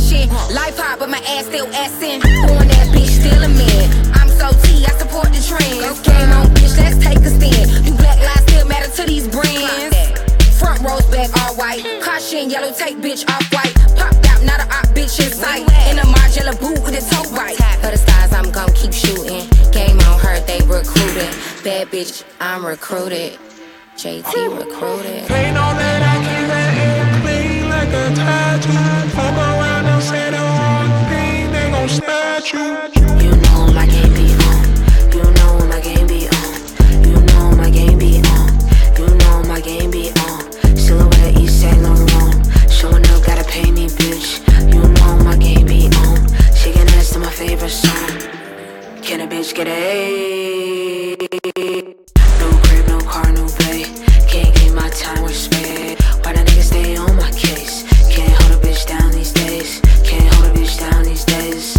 fashion. Life hard, but my ass still assin'. Born that bitch, still a man. I'm so T, I support the trends. Game on, bitch, let's take a stand. You black lives still matter to these brands. Front rows back all white. Caution, yellow tape, bitch, off white. Popped out, not a op, bitch in sight. In a Margiela boot with a toe right. For the stars, I'm gon' keep shooting. Game on her, they recruiting. Bad bitch, I'm recruited. JT recruited. Ain't no that I keep that air clean like a tattoo. Fuck around and say the wrong thing, they gon' snatch you. You know my game be on. You know my game be on. You know my game be on. You know my game be on. Silhouette East Saint Laurent. Showing up, gotta pay me, bitch. You know my game be on. Shaking ass to my favorite song. Can a bitch get a? No crib, no car, no play. Can't give my time with spade. Why the niggas stay on my case? Can't hold a bitch down these days. Can't hold a bitch down these days.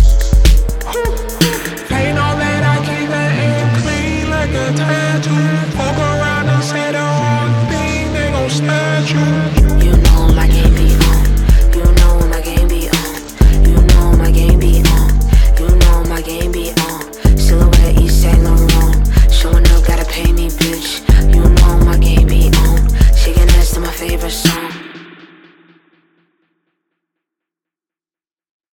Ain't no that I keep that air clean like a tattoo. Fuck around and say the wrong thing, they gon' snatch you.